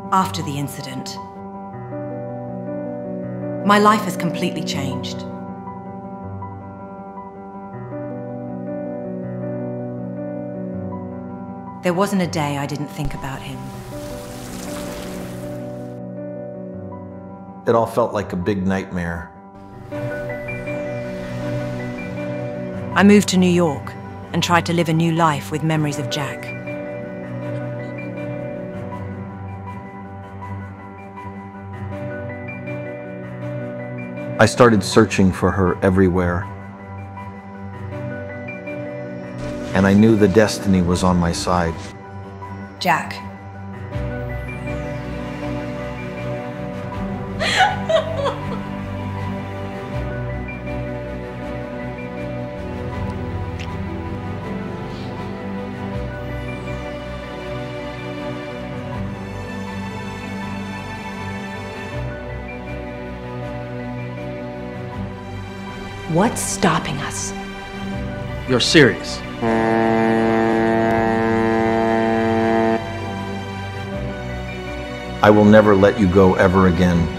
after the incident. My life has completely changed. There wasn't a day I didn't think about him. It all felt like a big nightmare. I moved to New York and tried to live a new life with memories of Jack. I started searching for her everywhere. And I knew the destiny was on my side. Jack. What's stopping us? You're serious? I will never let you go ever again.